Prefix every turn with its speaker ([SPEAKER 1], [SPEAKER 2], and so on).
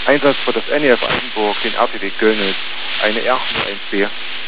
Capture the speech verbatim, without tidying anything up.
[SPEAKER 1] Einsatz für das N E F Altenburg, den R T W Göllnitz, eine R null eins B.